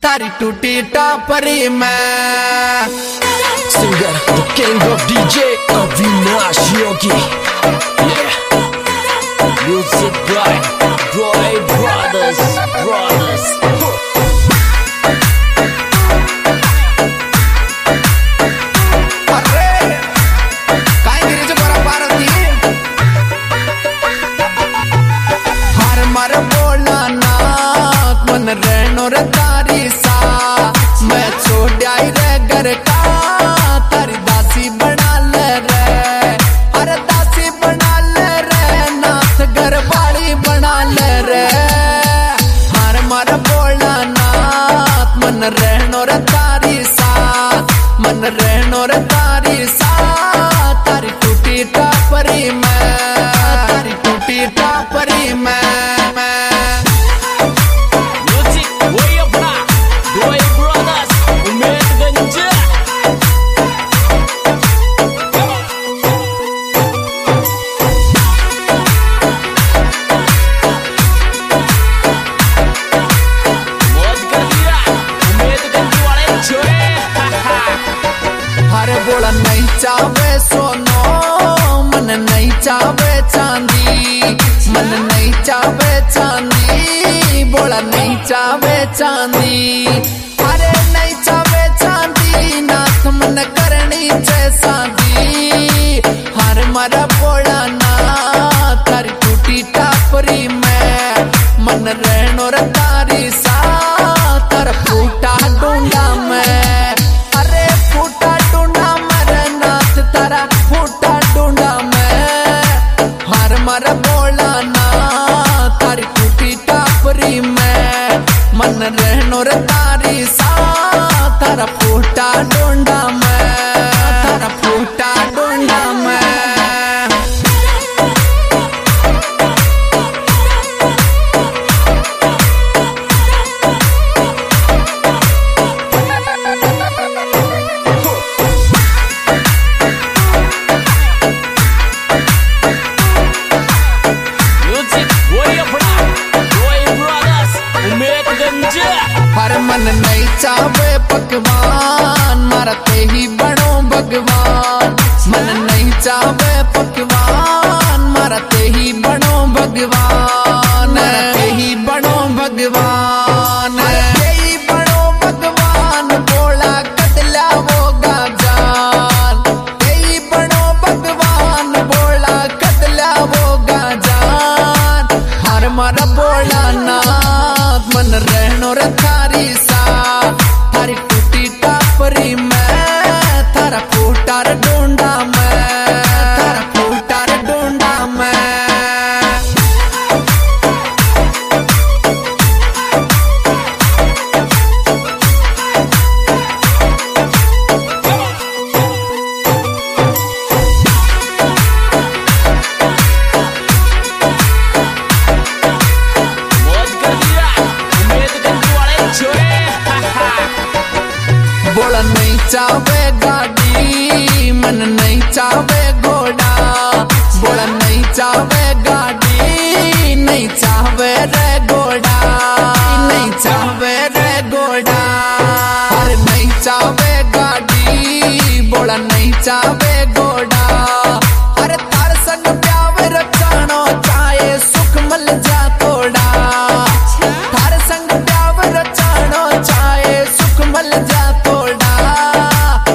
तारी टूटी टापरी में singer the king of DJ Avinash Yogi music by Roy brothers मन रहनो रे तारी सा मैं छोड़ आई रे घर का तारी दासी बना ले रे अरे दासी बना ले रे नाथ घर वाली बना ले रे हर मर बोला नाथ मन रहनो रे तारी सा मन रहनो रे तारी सा तारी टूटी टापरी में तारी टूटी टापरी में बोला नहीं चावे सोनो मन नहीं चावे चांदी मन नहीं चावे चांदी बोला नहीं चावे चांदी अरे नहीं चावे चांदी नाथ मन करनी शादी हर मरा बोला ना तारी टूटी टापरी में मन रहनो रे तारी सा तर फूटा डूंगा में फूटा ढूंढा मैं हर मर बोला ना तारी टूटी टापरी में मन रहनो रे तारी सा तारा फूटा ढूंढा मैं तारा फूटा ढूंढा मैं हर मन नहीं चावे पकवान मारते ही बनो भगवान मन नहीं चावे पकवान मारते ही बनो भगवान मारते ही बनो भगवान मारते ही बनो भगवान बोला कतला वो गाजान ही बनो भगवान बोला कतला वो गाजान हर मारा बोला ना मन रहनो रे थारी सा थारी टूटी टापरी में थारा फूटा रे ढूंढा मैं थारा फूटा रे ढूंढा मैं बोला नहीं चावे गाड़ी मन नहीं चावे घोड़ा बोला नहीं चावे गाड़ी नहीं चावे रे घोड़ा नहीं चावे रे घोड़ा अरे नहीं चावे गाड़ी बोला नहीं चावे घोड़ा अरे तार संग प्यावे रचानो चाहे सुख मिल जा थोड़ा तार संग प्यावे रचानो चाहे सुख मिल जा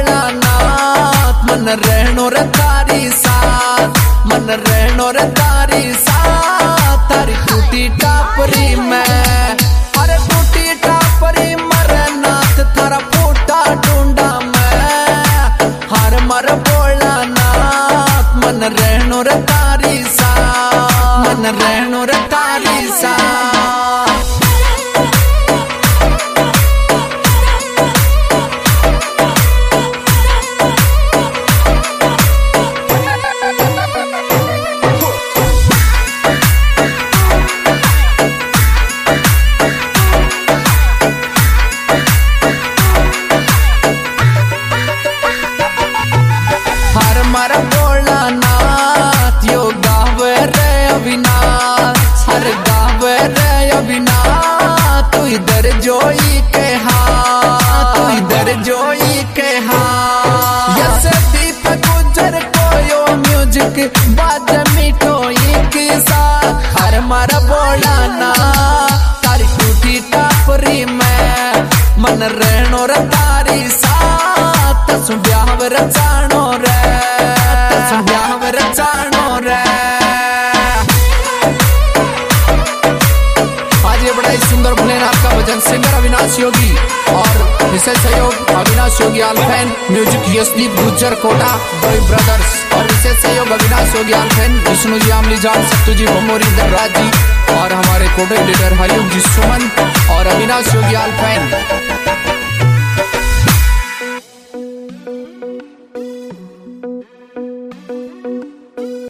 बोला नाथ मन रहनो रे तारी साथ, मन रहनो रे तारी साथ। तारी टूटी टापरी में, अरे टूटी टापरी मरे नाथ थारा फूटा ढूंढा मैं। हर मर बोला नाथ मन रहनो रे तारी साथ, मन रहनो रे तारी साथ। हर बोला नाथ यो गावे रे अविनाश, हर गावे रे अविनाश। तू इधर जोई के हाथ, तू इधर जोई के हाथ। यस दीप गुजर को यो म्यूजिक बाज मिठोई के साथ। हर मर बोला नाथ तारी टूटी टापरी में, मन रहनो रे तारी साथ। तसु ब्याह रचानो रे, आज ये बड़ा ही सुंदर भोलेनाथ का भजन सिंगर अविनाश योगी और विशेष सहयोग अविनाश योगी आलफैन music Yashdeep Gujjar Kota boy brothers. और विशेष सहयोग अविनाश योगी आलफैन विष्णु जी आमली जान सत्तू जी भमोरी दर्राज जी और हमारे कोटे लीडर हरिओम जी सुमन और अविनाश योगी आलफैन।